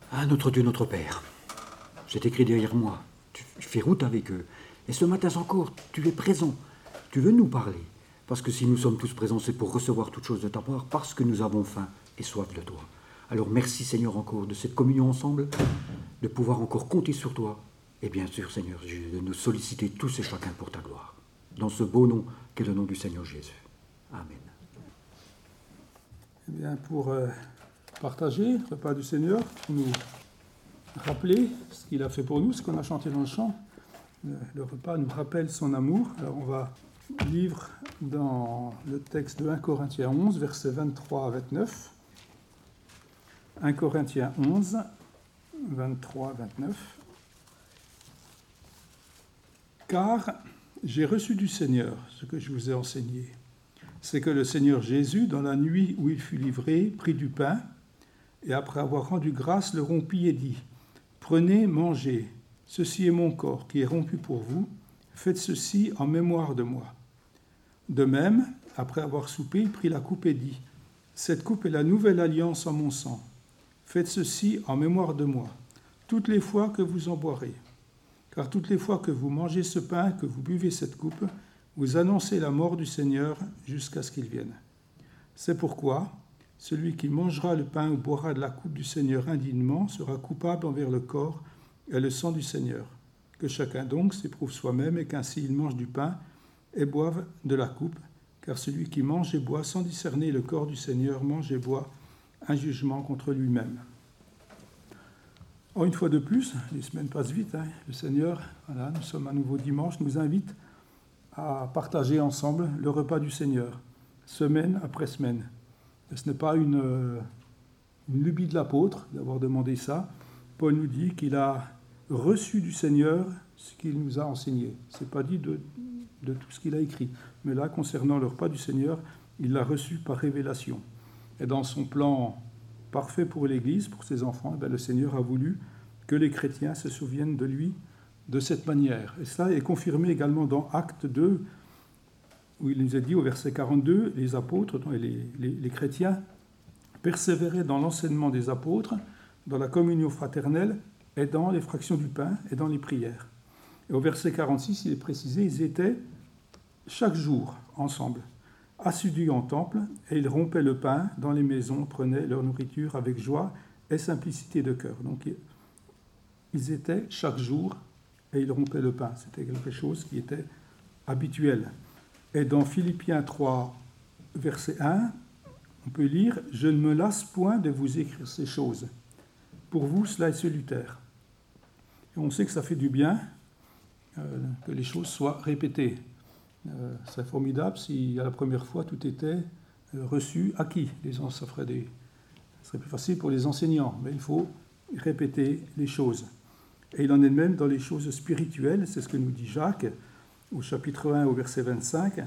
Ah, notre Dieu, notre Père, c'est écrit derrière moi. Tu fais route avec eux. Et ce matin encore, tu es présent. Tu veux nous parler. Parce que si nous sommes tous présents, c'est pour recevoir toute chose de ta part, parce que nous avons faim et soif de toi. Alors merci Seigneur encore de cette communion ensemble, de pouvoir encore compter sur toi. Et bien sûr Seigneur, de nous solliciter tous et chacun pour ta gloire. Dans ce beau nom qu'est le nom du Seigneur Jésus. Amen. Eh bien, pour partager le repas du Seigneur, pour nous rappeler ce qu'il a fait pour nous, ce qu'on a chanté dans le chant. Le repas nous rappelle son amour. Alors on va lire dans le texte de 1 Corinthiens 11, versets 23 à 29. 1 Corinthiens 11, 23 à 29. Car j'ai reçu du Seigneur ce que je vous ai enseigné. C'est que le Seigneur Jésus, dans la nuit où il fut livré, prit du pain, et après avoir rendu grâce, le rompit et dit : Prenez, mangez, ceci est mon corps qui est rompu pour vous, faites ceci en mémoire de moi. De même, après avoir soupé, il prit la coupe et dit : Cette coupe est la nouvelle alliance en mon sang. Faites ceci en mémoire de moi, toutes les fois que vous en boirez. Car toutes les fois que vous mangez ce pain, que vous buvez cette coupe, vous annoncez la mort du Seigneur jusqu'à ce qu'il vienne. C'est pourquoi celui qui mangera le pain ou boira de la coupe du Seigneur indignement sera coupable envers le corps et le sang du Seigneur. Que chacun donc s'éprouve soi-même et qu'ainsi il mange du pain et boive de la coupe, car celui qui mange et boit sans discerner le corps du Seigneur mange et boit un jugement contre lui-même. Une fois de plus, les semaines passent vite, le Seigneur, voilà, nous sommes à nouveau dimanche, nous invite à partager ensemble le repas du Seigneur, semaine après semaine. Et ce n'est pas une lubie de l'apôtre d'avoir demandé ça. Paul nous dit qu'il a reçu du Seigneur ce qu'il nous a enseigné. Ce n'est pas dit de tout ce qu'il a écrit. Mais là, concernant le repas du Seigneur, il l'a reçu par révélation. Et dans son plan parfait pour l'Église, pour ses enfants, le Seigneur a voulu que les chrétiens se souviennent de lui de cette manière. Et ça est confirmé également dans Actes 2, où il nous est dit au verset 42, les apôtres, les chrétiens, persévéraient dans l'enseignement des apôtres, dans la communion fraternelle, et dans les fractions du pain, et dans les prières. Et au verset 46, il est précisé, ils étaient chaque jour ensemble, assidus en temple, et ils rompaient le pain dans les maisons, prenaient leur nourriture avec joie et simplicité de cœur. Donc, ils étaient chaque jour et ils rompaient le pain. C'était quelque chose qui était habituel. Et dans Philippiens 3, verset 1, on peut lire « Je ne me lasse point de vous écrire ces choses. Pour vous, cela est salutaire. » Et on sait que ça fait du bien que les choses soient répétées. C'est formidable si à la première fois tout était reçu, acquis. Ça serait plus facile pour les enseignants, mais il faut répéter les choses. Et il en est de même dans les choses spirituelles, c'est ce que nous dit Jacques au chapitre 1 au verset 25.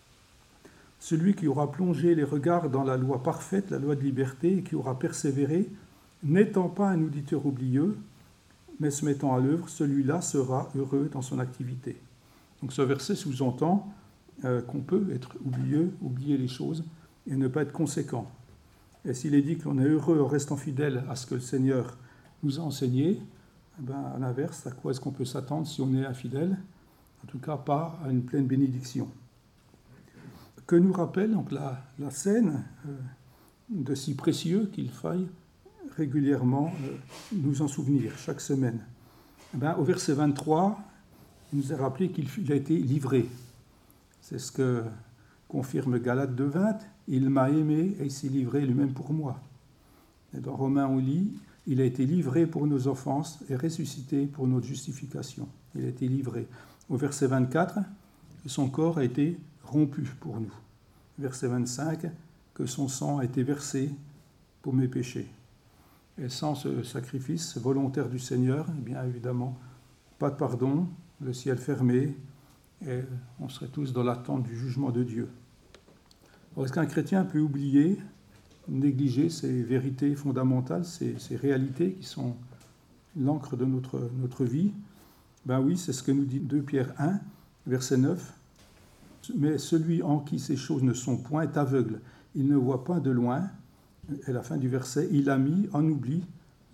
Celui qui aura plongé les regards dans la loi parfaite, la loi de liberté, et qui aura persévéré, n'étant pas un auditeur oublieux, mais se mettant à l'œuvre, celui-là sera heureux dans son activité. Donc ce verset sous-entend qu'on peut être oublier les choses et ne pas être conséquent. Et s'il est dit qu'on est heureux en restant fidèle à ce que le Seigneur nous a enseigné, à l'inverse, à quoi est-ce qu'on peut s'attendre si on est infidèle ? En tout cas, pas à une pleine bénédiction. Que nous rappelle donc la scène de si précieux qu'il faille régulièrement nous en souvenir, chaque semaine. Au verset 23, il nous est rappelé qu'il a été livré. C'est ce que confirme Galates 2,20. Il m'a aimé et il s'est livré lui-même pour moi. Et dans Romains, on lit, il a été livré pour nos offenses et ressuscité pour notre justification. Il a été livré. Au verset 24, que son corps a été rompu pour nous. Verset 25, que son sang a été versé pour mes péchés. Et sans ce sacrifice volontaire du Seigneur, bien évidemment, pas de pardon, le ciel fermé, et on serait tous dans l'attente du jugement de Dieu. Alors, est-ce qu'un chrétien peut oublier, négliger ces vérités fondamentales, ces réalités qui sont l'encre de notre vie ? Oui, c'est ce que nous dit 2 Pierre 1, verset 9. Mais celui en qui ces choses ne sont point est aveugle. Il ne voit pas de loin. Et la fin du verset, il a mis en oubli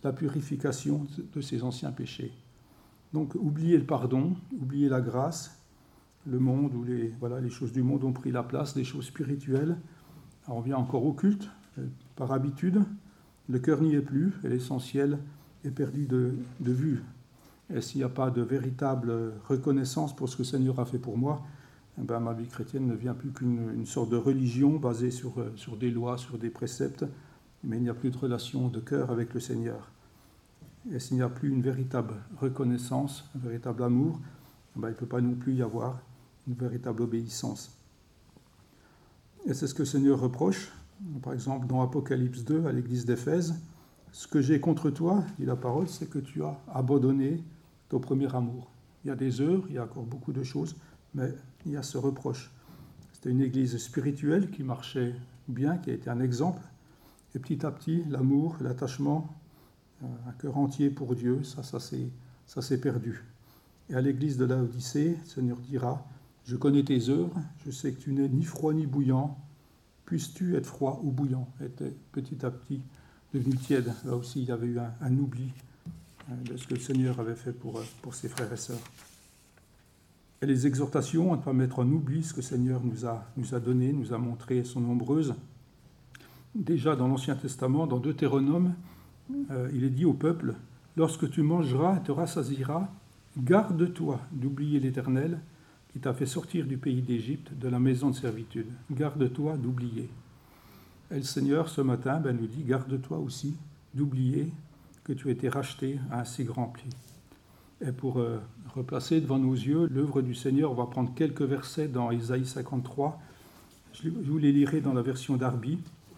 la purification de ses anciens péchés. Donc, oublier le pardon, oublier la grâce, le monde où les choses du monde ont pris la place, les choses spirituelles. Alors, on vient encore au culte, par habitude, le cœur n'y est plus et l'essentiel est perdu de vue. Et s'il n'y a pas de véritable reconnaissance pour ce que le Seigneur a fait pour moi, ma vie chrétienne ne vient plus qu'une sorte de religion basée sur des lois, sur des préceptes, mais il n'y a plus de relation de cœur avec le Seigneur. Et s'il n'y a plus une véritable reconnaissance, un véritable amour, il ne peut pas non plus y avoir une véritable obéissance. Et c'est ce que le Seigneur reproche, par exemple dans Apocalypse 2 à l'église d'Éphèse. Ce que j'ai contre toi, dit la parole, c'est que tu as abandonné ton premier amour. Il y a des heures, il y a encore beaucoup de choses, mais il y a ce reproche. C'était une église spirituelle qui marchait bien, qui a été un exemple. Et petit à petit, l'amour, l'attachement, un cœur entier pour Dieu, ça s'est perdu. Et à l'église de Laodicée, le Seigneur dira, « Je connais tes œuvres, je sais que tu n'es ni froid ni bouillant. Puisses-tu être froid ou bouillant ?» Et petit à petit devenu tiède. Là aussi, il y avait eu un oubli de ce que le Seigneur avait fait pour ses frères et sœurs. Et les exhortations à ne pas mettre en oubli ce que le Seigneur nous a donné, nous a montré, sont nombreuses. Déjà dans l'Ancien Testament, dans Deutéronome, il est dit au peuple, « Lorsque tu mangeras et te rassasieras, garde-toi d'oublier l'Éternel qui t'a fait sortir du pays d'Égypte, de la maison de servitude. Garde-toi d'oublier. » Et le Seigneur, ce matin, nous dit, garde-toi aussi d'oublier que tu as été racheté à un si grand prix. Et pour replacer devant nos yeux l'œuvre du Seigneur, on va prendre quelques versets dans Isaïe 53. Je vous les lirai dans la version d'Arby.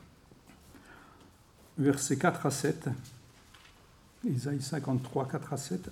Versets 4 à 7. Isaïe 53, 4 à 7.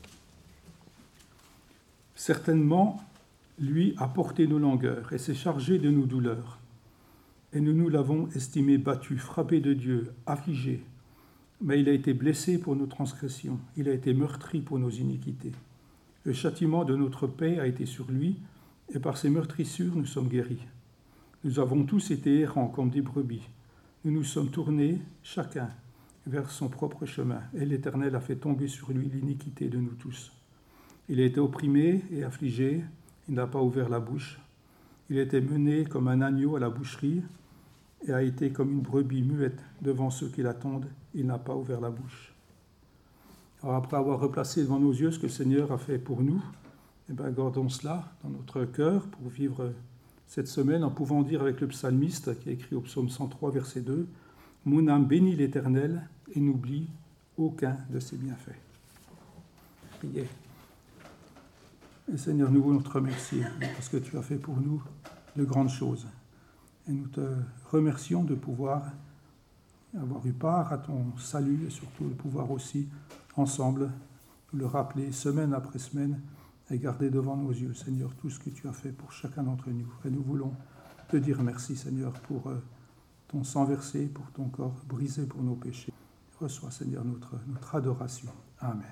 « Certainement, lui a porté nos langueurs et s'est chargé de nos douleurs. Et nous l'avons estimé battu, frappé de Dieu, affligé. Mais il a été blessé pour nos transgressions, il a été meurtri pour nos iniquités. Le châtiment de notre paix a été sur lui, et par ses meurtrissures nous sommes guéris. Nous avons tous été errants comme des brebis. Nous nous sommes tournés, chacun, vers son propre chemin, et l'Éternel a fait tomber sur lui l'iniquité de nous tous. Il a été opprimé et affligé, il n'a pas ouvert la bouche. Il a été mené comme un agneau à la boucherie, et a été comme une brebis muette devant ceux qui l'attendent, il n'a pas ouvert la bouche. » Alors après avoir replacé devant nos yeux ce que le Seigneur a fait pour nous, gardons cela dans notre cœur pour vivre cette semaine en pouvant dire avec le psalmiste qui a écrit au psaume 103, verset 2, « Mon âme bénit l'Éternel et n'oublie aucun de ses bienfaits. » Priez. Et Seigneur, nous voulons te remercier parce que tu as fait pour nous de grandes choses. Et nous te remercions de pouvoir avoir eu part à ton salut et surtout de pouvoir aussi, ensemble, le rappeler semaine après semaine et garder devant nos yeux, Seigneur, tout ce que tu as fait pour chacun d'entre nous. Et nous voulons te dire merci, Seigneur, pour ton sang versé, pour ton corps brisé pour nos péchés. Reçois, Seigneur, notre adoration. Amen.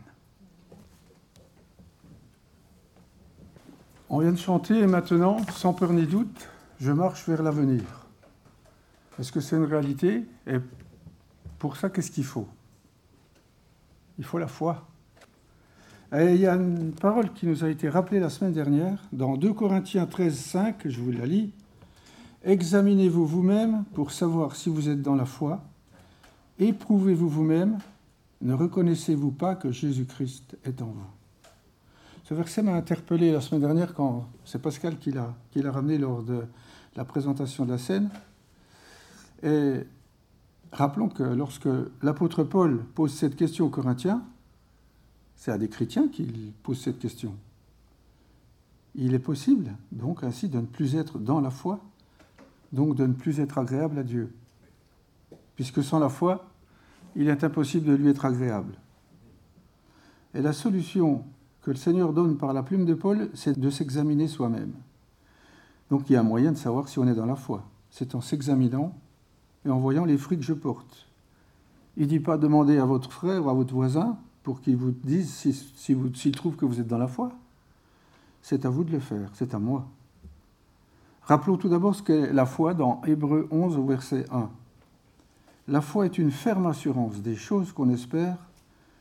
On vient de chanter et maintenant, sans peur ni doute, je marche vers l'avenir. Est-ce que c'est une réalité? Et pour ça, qu'est-ce qu'il faut? Il faut la foi. Et il y a une parole qui nous a été rappelée la semaine dernière, dans 2 Corinthiens 13, 5, je vous la lis. « Examinez-vous vous-même pour savoir si vous êtes dans la foi. Éprouvez-vous vous-même. Ne reconnaissez-vous pas que Jésus-Christ est en vous ?» Ce verset m'a interpellé la semaine dernière quand c'est Pascal qui l'a ramené lors de la présentation de la scène. Et rappelons que lorsque l'apôtre Paul pose cette question aux Corinthiens, c'est à des chrétiens qu'il pose cette question. Il est possible, donc, ainsi de ne plus être dans la foi, donc de ne plus être agréable à Dieu. Puisque sans la foi, il est impossible de lui être agréable. Et la solution que le Seigneur donne par la plume de Paul, c'est de s'examiner soi-même. Donc il y a un moyen de savoir si on est dans la foi. C'est en s'examinant et en voyant les fruits que je porte. Il ne dit pas demander à votre frère ou à votre voisin pour qu'il vous dise s'il trouve que vous êtes dans la foi. C'est à vous de le faire, c'est à moi. Rappelons tout d'abord ce qu'est la foi dans Hébreux 11 au verset 1. La foi est une ferme assurance des choses qu'on espère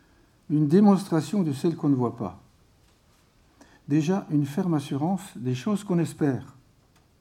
une démonstration de celle qu'on ne voit pas. Déjà, une ferme assurance des choses qu'on espère. Qu'espère-t-on ?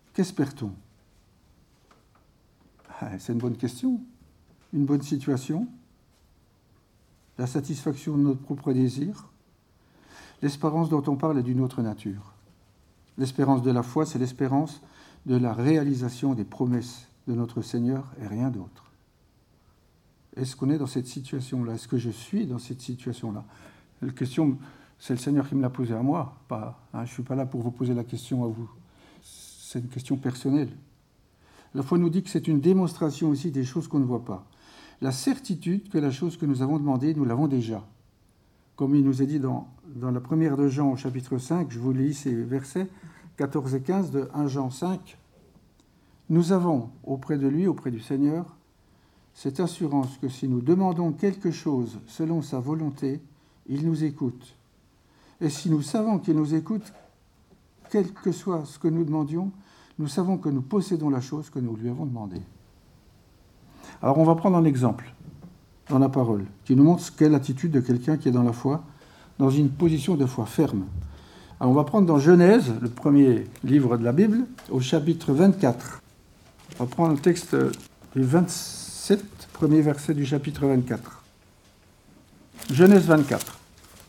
C'est une bonne question. Une bonne situation. La satisfaction de notre propre désir. L'espérance dont on parle est d'une autre nature. L'espérance de la foi, c'est l'espérance de la réalisation des promesses de notre Seigneur et rien d'autre. Est-ce qu'on est dans cette situation-là ? Est-ce que je suis dans cette situation-là ? La question, c'est le Seigneur qui me l'a posée à moi. Je ne suis pas là pour vous poser la question à vous. C'est une question personnelle. La foi nous dit que c'est une démonstration aussi des choses qu'on ne voit pas. La certitude que la chose que nous avons demandée, nous l'avons déjà. Comme il nous est dit dans la première de Jean, au chapitre 5, je vous lis ces versets 14 et 15 de 1 Jean 5. Nous avons auprès de lui, auprès du Seigneur, cette assurance que si nous demandons quelque chose selon sa volonté, il nous écoute. Et si nous savons qu'il nous écoute, quel que soit ce que nous demandions, nous savons que nous possédons la chose que nous lui avons demandée. Alors on va prendre un exemple dans la parole qui nous montre quelle attitude de quelqu'un qui est dans la foi, dans une position de foi ferme. Alors on va prendre dans Genèse, le premier livre de la Bible, au chapitre 24. On va prendre le texte du 27, premier verset du chapitre 24. Genèse 24.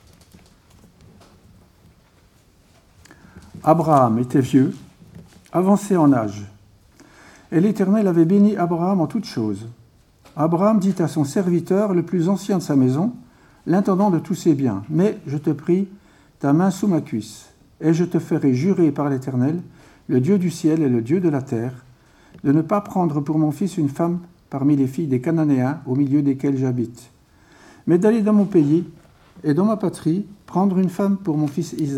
Abraham était vieux, avancé en âge, et l'Éternel avait béni Abraham en toutes choses. Abraham dit à son serviteur, le plus ancien de sa maison, l'intendant de tous ses biens, « Mais, je te prie, ta main sous ma cuisse, et je te ferai jurer par l'Éternel, le Dieu du ciel et le Dieu de la terre, de ne pas prendre pour mon fils une femme parmi les filles des Cananéens au milieu desquels j'habite, mais d'aller dans mon pays et dans ma patrie prendre une femme pour mon fils Isaac. »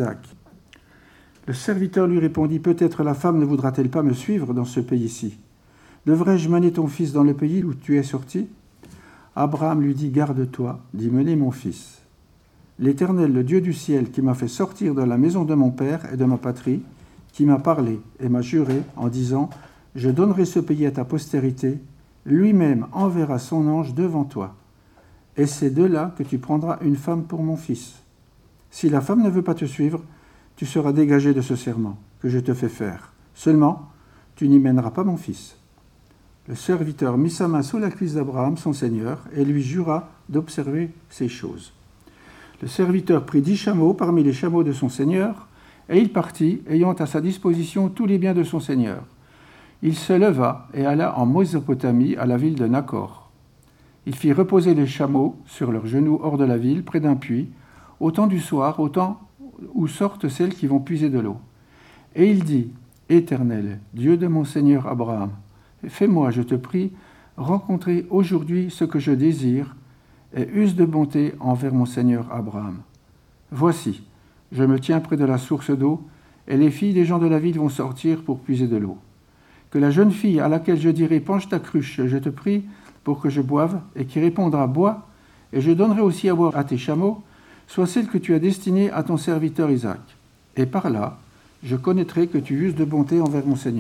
Le serviteur lui répondit, « Peut-être la femme ne voudra-t-elle pas me suivre dans ce pays-ci ? Devrais-je mener ton fils dans le pays où tu es sorti ?» Abraham lui dit, « Garde-toi d'y mener mon fils. L'Éternel, le Dieu du ciel, qui m'a fait sortir de la maison de mon père et de ma patrie, qui m'a parlé et m'a juré en disant, « Je donnerai ce pays à ta postérité, lui-même enverra son ange devant toi. Et c'est de là que tu prendras une femme pour mon fils. Si la femme ne veut pas te suivre, tu seras dégagé de ce serment que je te fais faire. Seulement, tu n'y mèneras pas mon fils. » Le serviteur mit sa main sous la cuisse d'Abraham, son seigneur, et lui jura d'observer ces choses. Le serviteur prit 10 chameaux parmi les chameaux de son seigneur, et il partit, ayant à sa disposition tous les biens de son seigneur. Il se leva et alla en Mésopotamie, à la ville de Nacor. Il fit reposer les chameaux sur leurs genoux hors de la ville, près d'un puits, au temps du soir, au temps où sortent celles qui vont puiser de l'eau. Et il dit, « Éternel, Dieu de mon seigneur Abraham, fais-moi, je te prie, rencontrer aujourd'hui ce que je désire, et use de bonté envers mon seigneur Abraham. Voici, je me tiens près de la source d'eau, et les filles des gens de la ville vont sortir pour puiser de l'eau. Que la jeune fille à laquelle je dirai, penche ta cruche, je te prie, pour que je boive, et qui répondra, bois, et je donnerai aussi à boire à tes chameaux, soit celle que tu as destinée à ton serviteur Isaac. Et par là, je connaîtrai que tu uses de bonté envers mon Seigneur. »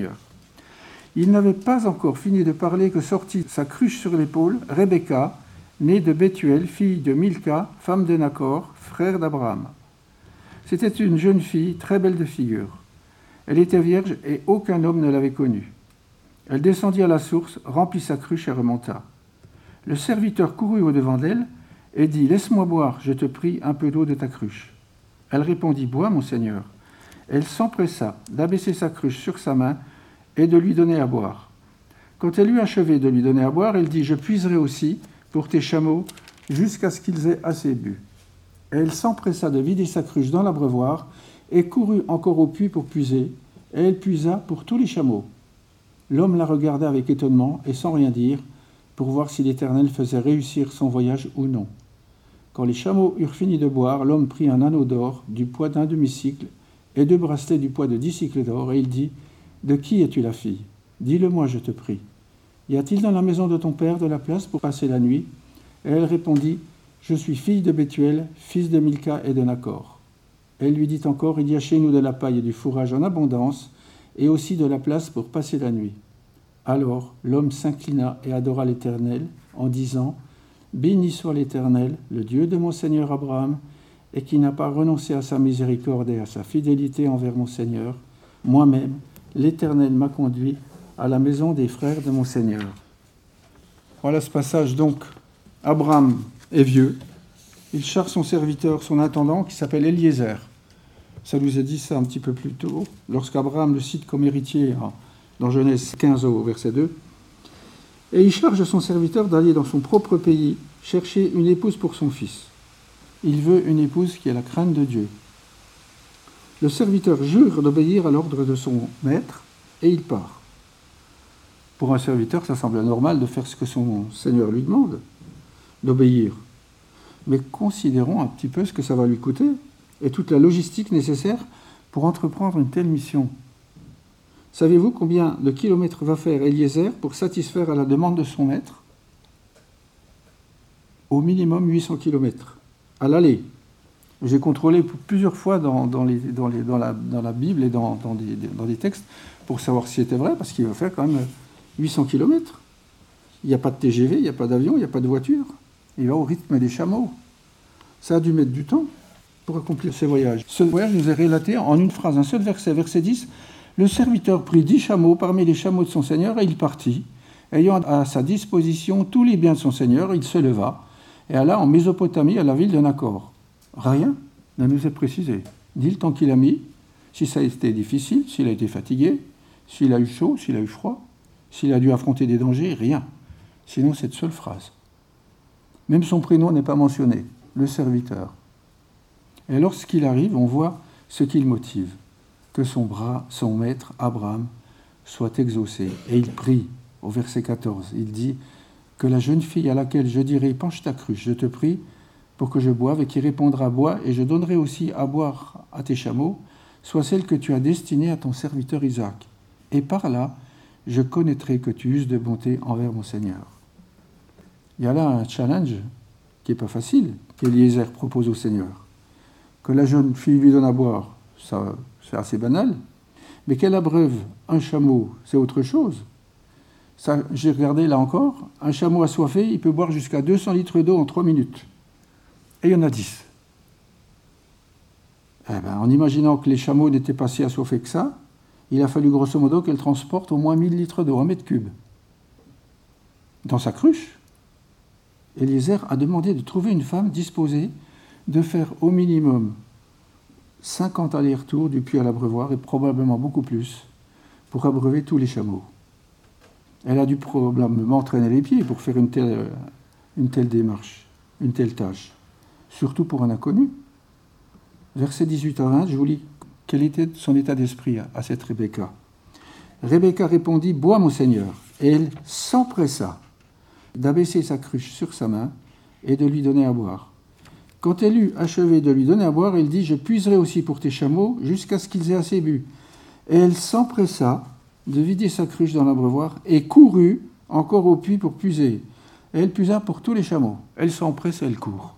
Il n'avait pas encore fini de parler que sortit sa cruche sur l'épaule, Rebecca, née de Bethuel, fille de Milca, femme de Nacor, frère d'Abraham. C'était une jeune fille très belle de figure. Elle était vierge et aucun homme ne l'avait connue. Elle descendit à la source, remplit sa cruche et remonta. Le serviteur courut au-devant d'elle et dit « Laisse-moi boire, je te prie, un peu d'eau de ta cruche. » Elle répondit « Bois, mon Seigneur. » Elle s'empressa d'abaisser sa cruche sur sa main et de lui donner à boire. Quand elle eut achevé de lui donner à boire, elle dit « Je puiserai aussi pour tes chameaux jusqu'à ce qu'ils aient assez bu. » Elle s'empressa de vider sa cruche dans l'abreuvoir et courut encore au puits pour puiser, et elle puisa pour tous les chameaux. L'homme la regarda avec étonnement et sans rien dire, pour voir si l'Éternel faisait réussir son voyage ou non. Quand les chameaux eurent fini de boire, l'homme prit un anneau d'or du poids d'1 demi-cycle et 2 bracelets du poids de 10 cycles d'or, et il dit « De qui es-tu la fille ? Dis-le-moi, je te prie. Y a-t-il dans la maison de ton père de la place pour passer la nuit ?» Et elle répondit « Je suis fille de Bethuel, fils de Milca et de Nacor. » Elle lui dit encore « Il y a chez nous de la paille et du fourrage en abondance, et aussi de la place pour passer la nuit. » Alors l'homme s'inclina et adora l'Éternel en disant « Béni soit l'Éternel, le Dieu de mon Seigneur Abraham, et qui n'a pas renoncé à sa miséricorde et à sa fidélité envers mon Seigneur. Moi-même, l'Éternel m'a conduit à la maison des frères de mon Seigneur. » Voilà ce passage donc. Abraham est vieux. Il charge son serviteur, son intendant, qui s'appelle Eliezer. Ça nous a dit ça un petit peu plus tôt, lorsqu'Abraham le cite comme héritier dans Genèse 15 au verset 2. Et il charge son serviteur d'aller dans son propre pays chercher une épouse pour son fils. Il veut une épouse qui a la crainte de Dieu. Le serviteur jure d'obéir à l'ordre de son maître et il part. Pour un serviteur, ça semble normal de faire ce que son Seigneur lui demande, d'obéir. Mais considérons un petit peu ce que ça va lui coûter et toute la logistique nécessaire pour entreprendre une telle mission. Savez-vous combien de kilomètres va faire Eliezer pour satisfaire à la demande de son maître ? Au minimum 800 kilomètres. À l'aller. J'ai contrôlé plusieurs fois dans la Bible et dans des textes pour savoir si c'était vrai, parce qu'il va faire quand même 800 kilomètres. Il n'y a pas de TGV, il n'y a pas d'avion, il n'y a pas de voiture. Il va au rythme des chameaux. Ça a dû mettre du temps pour accomplir ce voyage. Ce voyage nous est relaté en une phrase, un seul verset, verset 10. Le serviteur prit 10 chameaux parmi les chameaux de son seigneur et il partit. Ayant à sa disposition tous les biens de son seigneur, il se leva et alla en Mésopotamie à la ville de Nacor. Rien ne nous est précisé. Ni le temps qu'il a mis, si ça a été difficile, s'il a été fatigué, s'il a eu chaud, s'il a eu froid, s'il a dû affronter des dangers, rien. Sinon cette seule phrase. Même son prénom n'est pas mentionné, le serviteur. Et lorsqu'il arrive, on voit ce qui le motive. Que son maître, Abraham, soit exaucé. Et il prie, au verset 14, il dit que la jeune fille à laquelle je dirai « penche ta cruche, je te prie, pour que je boive » et qui répondra « bois, et je donnerai aussi à boire à tes chameaux, soit celle que tu as destinée à ton serviteur Isaac. Et par là, je connaîtrai que tu uses de bonté envers mon Seigneur. » Il y a là un challenge qui n'est pas facile, qu'Eliezer propose au Seigneur. Que la jeune fille lui donne à boire, ça, c'est assez banal. Mais qu'elle abreuve un chameau, c'est autre chose. Ça, j'ai regardé là encore, un chameau assoiffé, il peut boire jusqu'à 200 litres d'eau en 3 minutes. Et il y en a 10. En imaginant que les chameaux n'étaient pas si assoiffés que ça, il a fallu grosso modo qu'elle transporte au moins 1000 litres d'eau, 1 mètre cube. Dans sa cruche, Eliezer a demandé de trouver une femme disposée de faire au minimum 50 allers-retours du puits à l'abreuvoir et probablement beaucoup plus pour abreuver tous les chameaux. Elle a dû probablement traîner les pieds pour faire une telle démarche, une telle tâche, surtout pour un inconnu. Verset 18 à 20, je vous lis quel était son état d'esprit à cette Rebecca. Rebecca répondit « Bois, mon Seigneur ». Et elle s'empressa d'abaisser sa cruche sur sa main et de lui donner à boire. Quand elle eut achevé de lui donner à boire, elle dit « Je puiserai aussi pour tes chameaux jusqu'à ce qu'ils aient assez bu. » Et elle s'empressa de vider sa cruche dans l'abreuvoir et courut encore au puits pour puiser. Et elle puisa pour tous les chameaux. Elle s'empresse et elle court.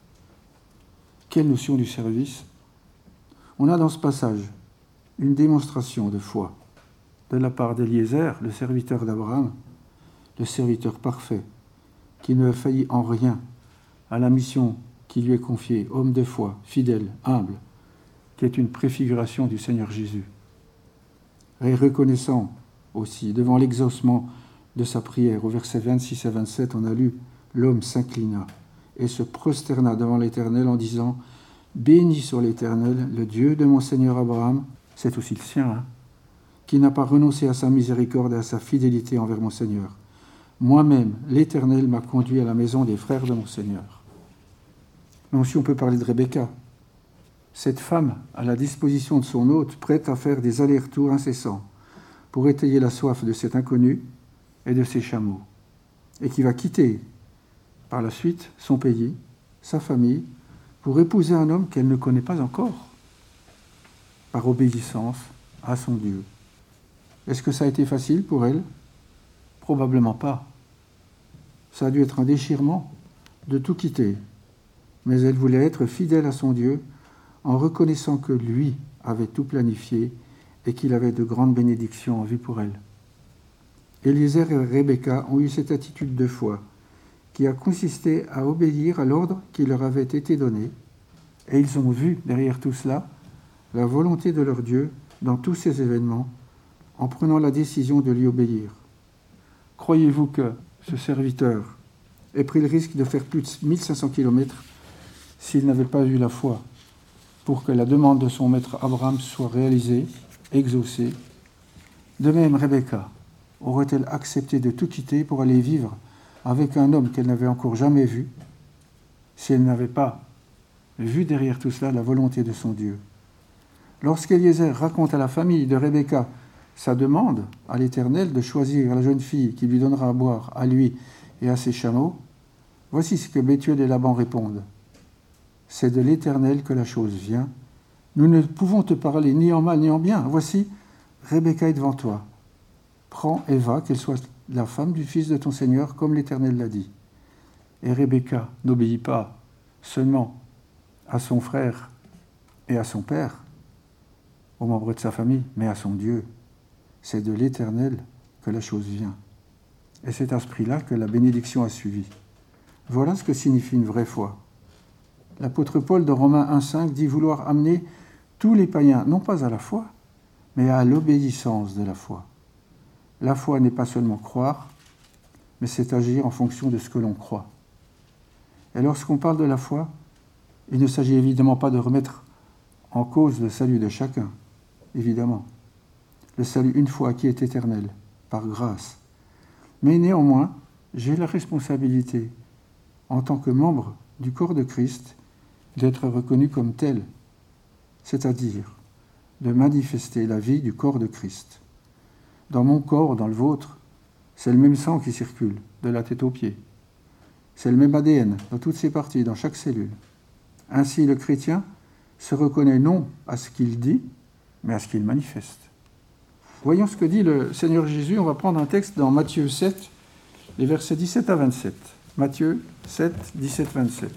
Quelle notion du service! On a dans ce passage une démonstration de foi de la part d'Eliezer, le serviteur d'Abraham, le serviteur parfait, qui ne faillit en rien à la mission qui lui est confié, homme de foi, fidèle, humble, qui est une préfiguration du Seigneur Jésus. Et reconnaissant aussi, devant l'exaucement de sa prière, au verset 26 et 27, on a lu « L'homme s'inclina et se prosterna devant l'Éternel en disant « Béni soit l'Éternel, le Dieu de mon Seigneur Abraham, c'est aussi le sien, qui n'a pas renoncé à sa miséricorde et à sa fidélité envers mon Seigneur. Moi-même, l'Éternel m'a conduit à la maison des frères de mon Seigneur. » Mais aussi on peut parler de Rebecca, cette femme à la disposition de son hôte, prête à faire des allers-retours incessants pour étayer la soif de cet inconnu et de ses chameaux, et qui va quitter par la suite son pays, sa famille, pour épouser un homme qu'elle ne connaît pas encore, par obéissance à son Dieu. Est-ce que ça a été facile pour elle? Probablement pas. Ça a dû être un déchirement de tout quitter. Mais elle voulait être fidèle à son Dieu en reconnaissant que lui avait tout planifié et qu'il avait de grandes bénédictions en vue pour elle. Eliezer et Rebecca ont eu cette attitude de foi qui a consisté à obéir à l'ordre qui leur avait été donné, et ils ont vu derrière tout cela la volonté de leur Dieu dans tous ces événements, en prenant la décision de lui obéir. Croyez-vous que ce serviteur ait pris le risque de faire plus de 1500 km s'il n'avait pas eu la foi pour que la demande de son maître Abraham soit réalisée, exaucée? De même, Rebecca aurait-elle accepté de tout quitter pour aller vivre avec un homme qu'elle n'avait encore jamais vu, si elle n'avait pas vu derrière tout cela la volonté de son Dieu? Lorsqu'Eliezer raconte à la famille de Rebecca sa demande à l'Éternel de choisir la jeune fille qui lui donnera à boire à lui et à ses chameaux, voici ce que Bethuel et Laban répondent. C'est de l'Éternel que la chose vient. Nous ne pouvons te parler ni en mal ni en bien. Voici, Rebecca est devant toi. Prends et va, qu'elle soit la femme du fils de ton Seigneur, comme l'Éternel l'a dit. Et Rebecca n'obéit pas seulement à son frère et à son père, aux membres de sa famille, mais à son Dieu. C'est de l'Éternel que la chose vient. Et c'est à ce prix-là que la bénédiction a suivi. Voilà ce que signifie une vraie foi. L'apôtre Paul, dans Romains 1,5, dit vouloir amener tous les païens, non pas à la foi, mais à l'obéissance de la foi. La foi n'est pas seulement croire, mais c'est agir en fonction de ce que l'on croit. Et lorsqu'on parle de la foi, il ne s'agit évidemment pas de remettre en cause le salut de chacun, évidemment. Le salut une fois qui est éternel, par grâce. Mais néanmoins, j'ai la responsabilité, en tant que membre du corps de Christ, d'être reconnu comme tel, c'est-à-dire de manifester la vie du corps de Christ. Dans mon corps, dans le vôtre, c'est le même sang qui circule, de la tête aux pieds. C'est le même ADN, dans toutes ses parties, dans chaque cellule. Ainsi, le chrétien se reconnaît non à ce qu'il dit, mais à ce qu'il manifeste. Voyons ce que dit le Seigneur Jésus. On va prendre un texte dans Matthieu 7, les versets 17 à 27. Matthieu 7, 17, 27.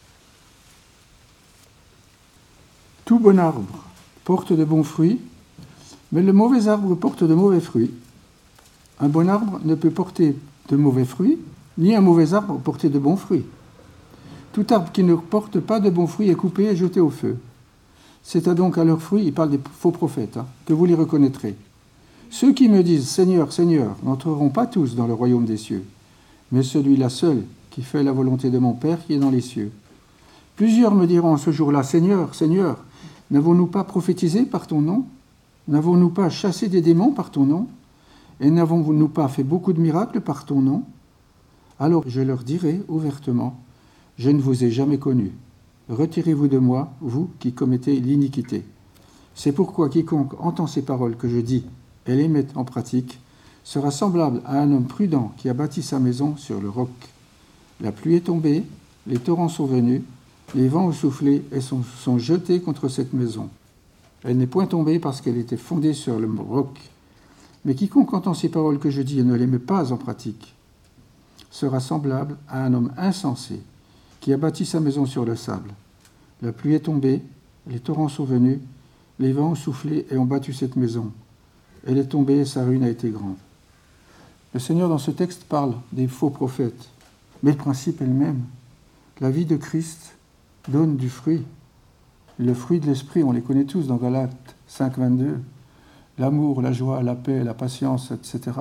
Tout bon arbre porte de bons fruits, mais le mauvais arbre porte de mauvais fruits. Un bon arbre ne peut porter de mauvais fruits, ni un mauvais arbre porter de bons fruits. Tout arbre qui ne porte pas de bons fruits est coupé et jeté au feu. C'est donc à leurs fruits, il parle des faux prophètes, que vous les reconnaîtrez. Ceux qui me disent « Seigneur, Seigneur » n'entreront pas tous dans le royaume des cieux, mais celui-là seul qui fait la volonté de mon Père qui est dans les cieux. Plusieurs me diront ce jour-là « Seigneur, Seigneur, n'avons-nous pas prophétisé par ton nom? N'avons-nous pas chassé des démons par ton nom? Et n'avons-nous pas fait beaucoup de miracles par ton nom? Alors je leur dirai ouvertement « Je ne vous ai jamais connus. Retirez-vous de moi, vous qui commettez l'iniquité. » C'est pourquoi quiconque entend ces paroles que je dis et les met en pratique sera semblable à un homme prudent qui a bâti sa maison sur le roc. La pluie est tombée, les torrents sont venus, les vents ont soufflé et sont jetés contre cette maison. Elle n'est point tombée parce qu'elle était fondée sur le roc. Mais quiconque entend ces paroles que je dis et ne les met pas en pratique sera semblable à un homme insensé qui a bâti sa maison sur le sable. La pluie est tombée, les torrents sont venus, les vents ont soufflé et ont battu cette maison. Elle est tombée et sa ruine a été grande. Le Seigneur, dans ce texte, parle des faux prophètes. Mais le principe est le même. La vie de Christ donne du fruit. Le fruit de l'esprit, on les connaît tous dans Galates 5, 22. L'amour, la joie, la paix, la patience, etc.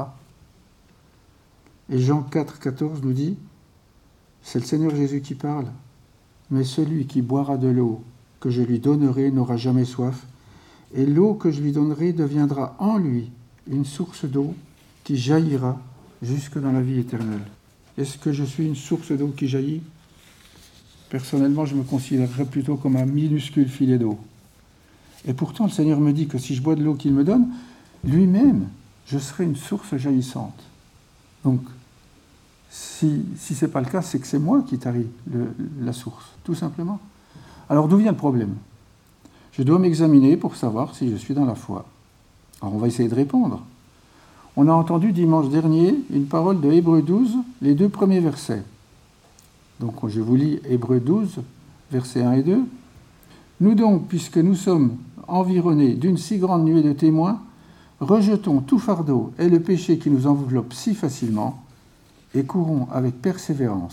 Et Jean 4, 14 nous dit, c'est le Seigneur Jésus qui parle, mais celui qui boira de l'eau que je lui donnerai n'aura jamais soif, et l'eau que je lui donnerai deviendra en lui une source d'eau qui jaillira jusque dans la vie éternelle. Est-ce que je suis une source d'eau qui jaillit? Personnellement, je me considérerais plutôt comme un minuscule filet d'eau. Et pourtant, le Seigneur me dit que si je bois de l'eau qu'il me donne, lui-même, je serai une source jaillissante. Donc, si ce n'est pas le cas, c'est que c'est moi qui taris la source, tout simplement. Alors, d'où vient le problème? Je dois m'examiner pour savoir si je suis dans la foi. Alors, on va essayer de répondre. On a entendu dimanche dernier une parole de Hébreux 12, les 2 premiers versets. Donc, je vous lis Hébreux 12, versets 1 et 2. « Nous donc, puisque nous sommes environnés d'une si grande nuée de témoins, rejetons tout fardeau et le péché qui nous enveloppe si facilement, et courons avec persévérance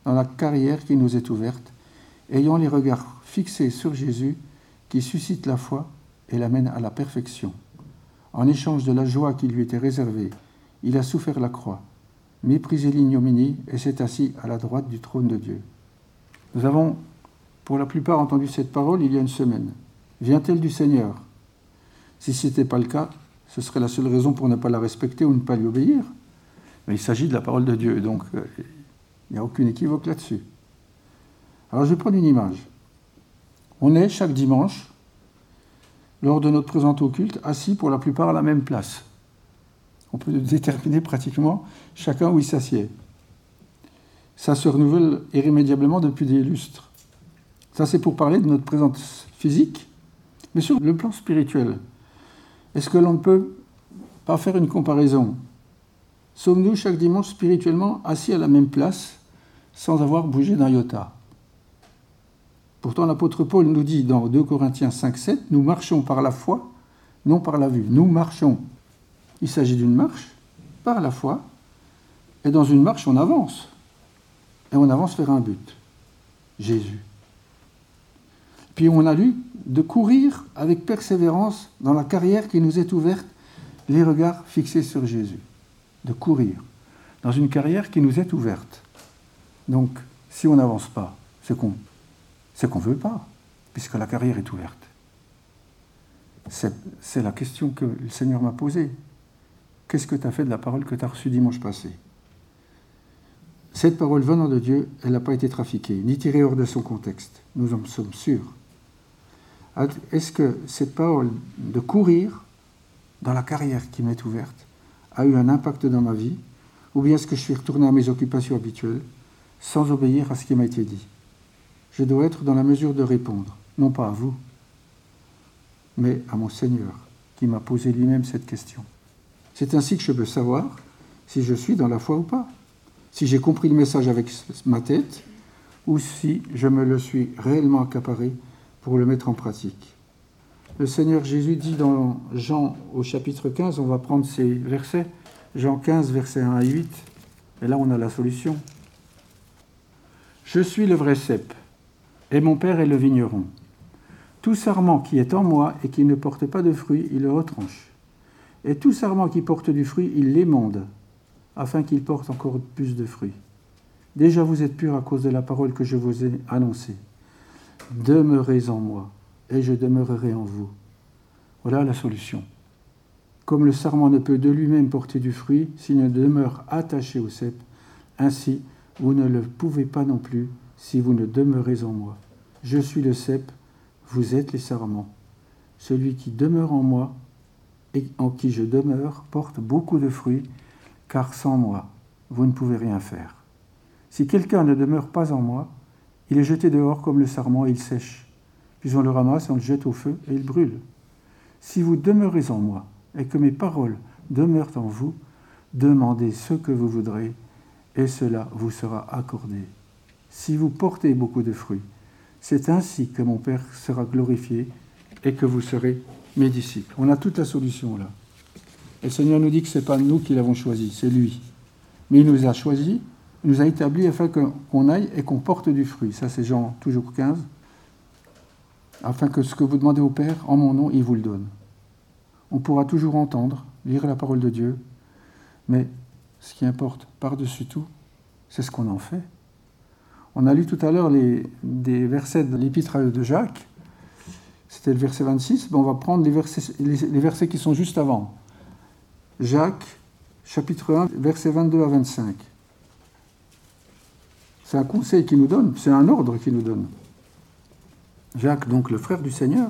dans la carrière qui nous est ouverte, ayant les regards fixés sur Jésus qui suscite la foi et l'amène à la perfection. En échange de la joie qui lui était réservée, il a souffert la croix, méprisé l'ignominie et s'est assis à la droite du trône de Dieu. Nous avons, pour la plupart, entendu cette parole il y a une semaine. Vient-elle du Seigneur ? Si ce n'était pas le cas, ce serait la seule raison pour ne pas la respecter ou ne pas lui obéir. Mais il s'agit de la parole de Dieu, donc il n'y a aucune équivoque là-dessus. Alors je vais prendre une image. On est chaque dimanche, lors de notre présence au culte, assis pour la plupart à la même place. On peut déterminer pratiquement chacun où il s'assied. Ça se renouvelle irrémédiablement depuis des lustres. Ça, c'est pour parler de notre présence physique, mais sur le plan spirituel. Est-ce que l'on ne peut pas faire une comparaison ? Sommes-nous chaque dimanche spirituellement assis à la même place, sans avoir bougé d'un iota ? Pourtant, l'apôtre Paul nous dit dans 2 Corinthiens 5,7, « Nous marchons par la foi, non par la vue. » Nous marchons. Il s'agit d'une marche par la foi, et dans une marche, on avance. Et on avance vers un but, Jésus. Puis on a lu de courir avec persévérance dans la carrière qui nous est ouverte, les regards fixés sur Jésus. De courir dans une carrière qui nous est ouverte. Donc, si on n'avance pas, c'est qu'on ne veut pas, puisque la carrière est ouverte. C'est la question que le Seigneur m'a posée. Qu'est-ce que tu as fait de la parole que tu as reçue dimanche passé ? Cette parole venant de Dieu, elle n'a pas été trafiquée, ni tirée hors de son contexte. Nous en sommes sûrs. Est-ce que cette parole de courir dans la carrière qui m'est ouverte a eu un impact dans ma vie, ou bien est-ce que je suis retourné à mes occupations habituelles sans obéir à ce qui m'a été dit ? Je dois être dans la mesure de répondre, non pas à vous, mais à mon Seigneur, qui m'a posé lui-même cette question. C'est ainsi que je peux savoir si je suis dans la foi ou pas, si j'ai compris le message avec ma tête, ou si je me le suis réellement accaparé pour le mettre en pratique. Le Seigneur Jésus dit dans Jean au chapitre 15, on va prendre ces versets, Jean 15, versets 1 à 8, et là on a la solution. « Je suis le vrai cep, et mon Père est le vigneron. Tout sarment qui est en moi et qui ne porte pas de fruit, il le retranche. Et tout sarment qui porte du fruit, il l'émonde, afin qu'il porte encore plus de fruits. Déjà vous êtes purs à cause de la parole que je vous ai annoncée. Demeurez en moi, et je demeurerai en vous. » Voilà la solution. Comme le sarment ne peut de lui-même porter du fruit s'il ne demeure attaché au cep, ainsi vous ne le pouvez pas non plus si vous ne demeurez en moi. Je suis le cep, vous êtes les sarments. Celui qui demeure en moi et en qui je demeure porte beaucoup de fruits, car sans moi, vous ne pouvez rien faire. Si quelqu'un ne demeure pas en moi, il est jeté dehors comme le sarment et il sèche. Puis on le ramasse, on le jette au feu et il brûle. Si vous demeurez en moi et que mes paroles demeurent en vous, demandez ce que vous voudrez et cela vous sera accordé. Si vous portez beaucoup de fruits, c'est ainsi que mon Père sera glorifié et que vous serez mes disciples. On a toute la solution là. Et le Seigneur nous dit que ce n'est pas nous qui l'avons choisi, c'est lui. Mais il nous a choisis, il nous a établis afin qu'on aille et qu'on porte du fruit. Ça c'est Jean toujours 15. Afin que ce que vous demandez au Père, en mon nom, il vous le donne. On pourra toujours entendre, lire la parole de Dieu, mais ce qui importe par-dessus tout, c'est ce qu'on en fait. On a lu tout à l'heure des versets de l'épître de Jacques. C'était le verset 26. On va prendre les versets qui sont juste avant. Jacques, chapitre 1, versets 22 à 25. C'est un conseil qu'il nous donne, c'est un ordre qu'il nous donne. Jacques, donc le frère du Seigneur.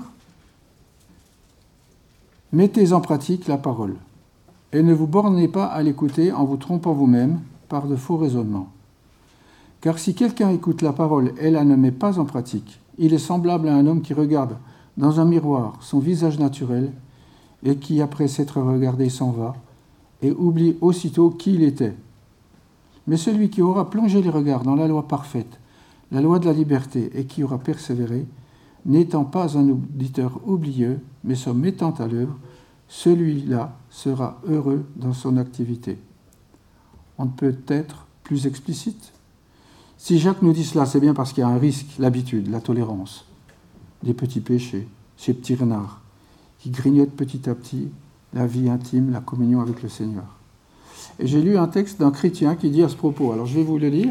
« Mettez en pratique la parole, et ne vous bornez pas à l'écouter en vous trompant vous-même par de faux raisonnements. Car si quelqu'un écoute la parole et la ne met pas en pratique, il est semblable à un homme qui regarde dans un miroir son visage naturel et qui, après s'être regardé, s'en va et oublie aussitôt qui il était. Mais celui qui aura plongé les regards dans la loi parfaite, la loi de la liberté, et qui aura persévéré, n'étant pas un auditeur oublieux, mais se mettant à l'œuvre, celui-là sera heureux dans son activité. » On ne peut être plus explicite. Si Jacques nous dit cela, c'est bien parce qu'il y a un risque, l'habitude, la tolérance, des petits péchés, ces petits renards qui grignotent petit à petit la vie intime, la communion avec le Seigneur. Et j'ai lu un texte d'un chrétien qui dit à ce propos, alors je vais vous le lire.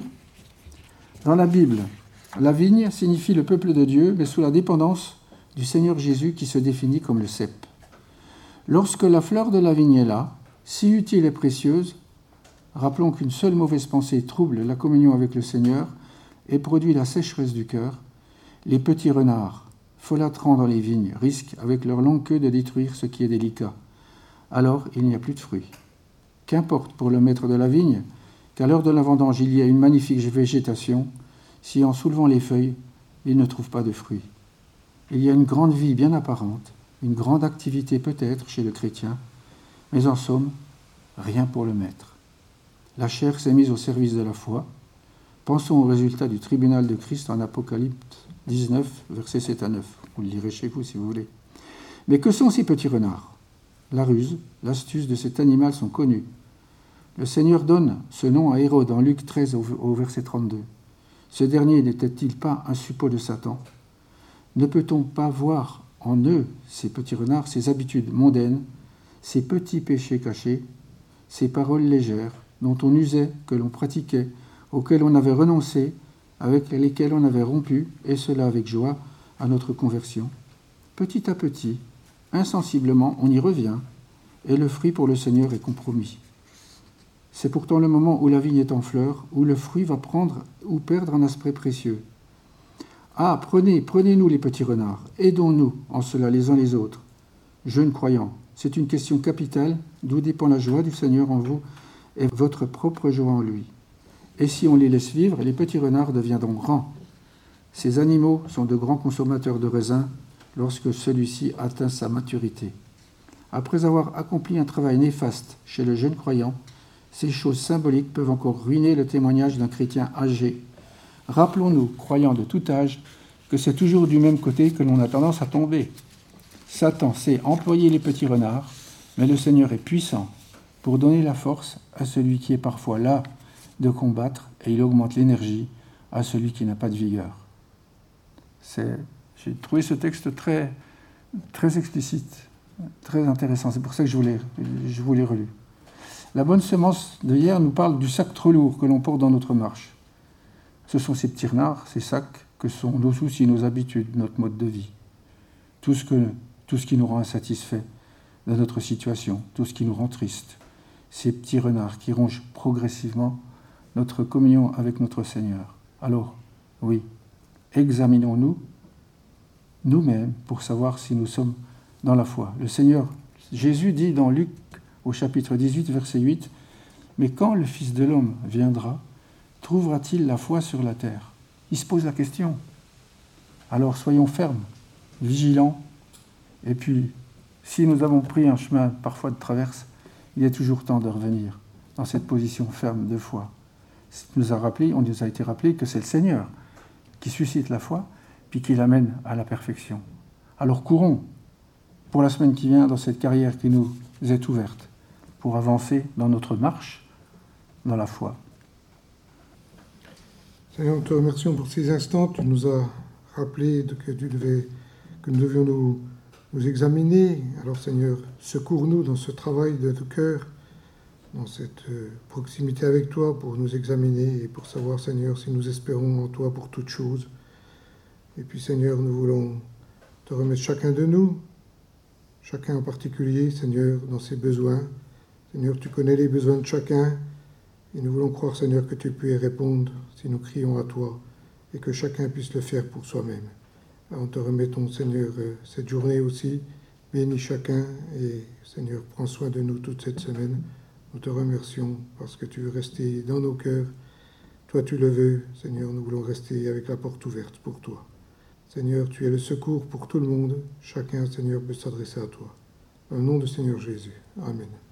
Dans la Bible, la vigne signifie le peuple de Dieu, mais sous la dépendance du Seigneur Jésus qui se définit comme le cep. Lorsque la fleur de la vigne est là, si utile et précieuse, rappelons qu'une seule mauvaise pensée trouble la communion avec le Seigneur et produit la sécheresse du cœur, les petits renards, folâtrant dans les vignes, risquent avec leur longue queue de détruire ce qui est délicat. Alors il n'y a plus de fruits. Qu'importe pour le maître de la vigne qu'à l'heure de la vendange il y ait une magnifique végétation, si en soulevant les feuilles, il ne trouve pas de fruits. Il y a une grande vie bien apparente, une grande activité peut-être chez le chrétien, mais en somme, rien pour le maître. La chair s'est mise au service de la foi. Pensons au résultat du tribunal de Christ en Apocalypse 19, versets 7 à 9. Vous le lirez chez vous si vous voulez. Mais que sont ces petits renards ? La ruse, l'astuce de cet animal sont connues. Le Seigneur donne ce nom à Hérode en Luc 13 au verset 32. Ce dernier n'était-il pas un suppôt de Satan ? Ne peut-on pas voir en eux, ces petits renards, ces habitudes mondaines, ces petits péchés cachés, ces paroles légères dont on usait, que l'on pratiquait, auxquelles on avait renoncé, avec lesquelles on avait rompu, et cela avec joie, à notre conversion. Petit à petit, insensiblement, on y revient, et le fruit pour le Seigneur est compromis. C'est pourtant le moment où la vigne est en fleur, où le fruit va prendre ou perdre un aspect précieux. Ah, prenez-nous les petits renards, aidons-nous en cela les uns les autres. Jeunes croyants, c'est une question capitale, d'où dépend la joie du Seigneur en vous et votre propre joie en lui. Et si on les laisse vivre, les petits renards deviendront grands. Ces animaux sont de grands consommateurs de raisin lorsque celui-ci atteint sa maturité. Après avoir accompli un travail néfaste chez le jeune croyant, ces choses symboliques peuvent encore ruiner le témoignage d'un chrétien âgé. Rappelons-nous, croyants de tout âge, que c'est toujours du même côté que l'on a tendance à tomber. Satan sait employer les petits renards, mais le Seigneur est puissant pour donner la force à celui qui est parfois las de combattre, et il augmente l'énergie à celui qui n'a pas de vigueur. J'ai trouvé ce texte très, très explicite, très intéressant. C'est pour ça que je vous l'ai relu. La bonne semence de hier nous parle du sac trop lourd que l'on porte dans notre marche. Ce sont ces petits renards, ces sacs, que sont nos soucis, nos habitudes, notre mode de vie. Tout ce qui nous rend insatisfaits de notre situation, tout ce qui nous rend tristes. Ces petits renards qui rongent progressivement notre communion avec notre Seigneur. Alors, oui, examinons-nous nous-mêmes pour savoir si nous sommes dans la foi. Le Seigneur, Jésus dit dans Luc au chapitre 18, verset 8, « Mais quand le Fils de l'homme viendra, trouvera-t-il la foi sur la terre ?» Il se pose la question. Alors soyons fermes, vigilants, et puis, si nous avons pris un chemin parfois de traverse, il est toujours temps de revenir dans cette position ferme de foi. On nous a été rappelé que c'est le Seigneur qui suscite la foi, puis qui l'amène à la perfection. Alors courons pour la semaine qui vient dans cette carrière qui nous est ouverte, pour avancer dans notre marche, dans la foi. Seigneur, nous te remercions pour ces instants. Tu nous as rappelé que nous devions nous examiner. Alors Seigneur, secours-nous dans ce travail de nos cœurs, dans cette proximité avec toi pour nous examiner et pour savoir, Seigneur, si nous espérons en toi pour toutes choses. Et puis Seigneur, nous voulons te remettre chacun de nous, chacun en particulier, Seigneur, dans ses besoins. Seigneur, tu connais les besoins de chacun et nous voulons croire, Seigneur, que tu peux y répondre si nous crions à toi et que chacun puisse le faire pour soi-même. Alors, te remettons, Seigneur, cette journée aussi. Bénis chacun et, Seigneur, prends soin de nous toute cette semaine. Nous te remercions parce que tu veux rester dans nos cœurs. Toi, tu le veux, Seigneur, nous voulons rester avec la porte ouverte pour toi. Seigneur, tu es le secours pour tout le monde. Chacun, Seigneur, peut s'adresser à toi. Au nom du Seigneur Jésus. Amen.